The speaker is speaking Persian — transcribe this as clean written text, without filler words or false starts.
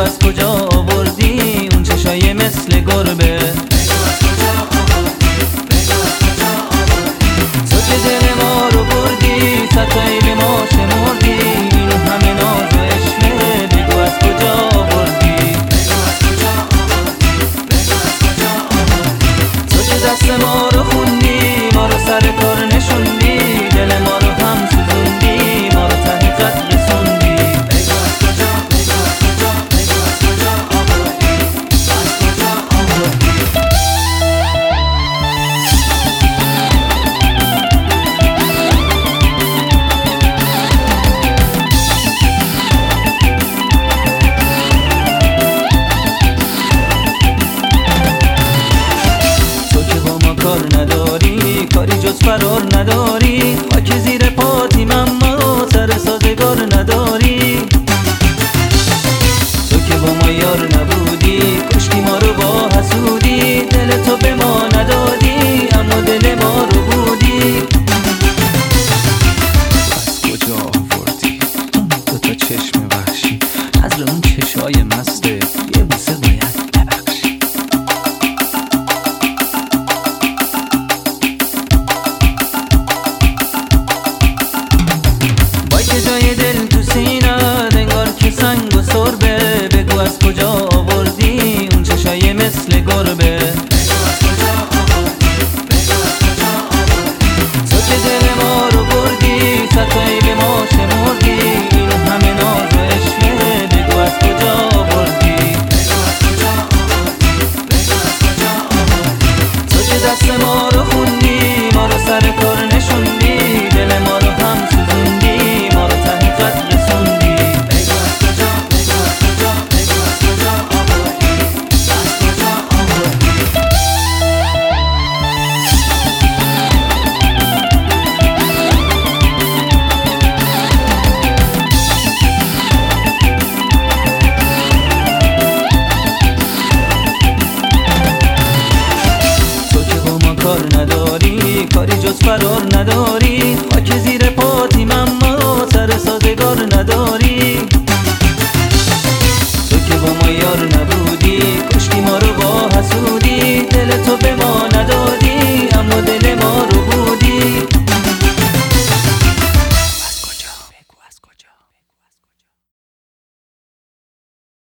از کجا آوردی اون چشای مثل گربه؟ تو که دل ما رو بردی، ستایی به ما شمردی، این همه ناز و عشقه، بگو از کجا آوردی؟ تو که دست ما رو خوندی، ما رو سر کار نشوندی، دل ما رو هم سوزوندی، ما رو ته خط رسوندی. کار نداری، کاری جز فرار نداری، خاک زیر پاتیم اما سر سازگار نداری. تو که با ما یار نبودی، کشتی ما رو با حسودی، دل تو به ما ندادی اما دل ما رو بودی. از کجا آوردی اون دوتا چشم وحشی، از اون چشای مسته، یه بوسه باید ببخشی. که جای دل تو سینه انگار که سنگ و سربه، بگو از کجا آوردی اون چشای مثل گربه؟ تو که دل ما رو بردی، ستایی به ما شمردی، این همه ناز و عشقه، بگو از کجا آوردی؟ تو که دست ما رو خوندی، ما رو سر کار نشوندی، دل ما رو هم سوزوندی، ما رو ته خط رسوندی. کار نداری، کاری جز فرار نداری، خاک زیر پاتیم اما سر سازگار نداری. تو که با ما یار نبودی، کشتی ما رو با حسودی، دل تو به ما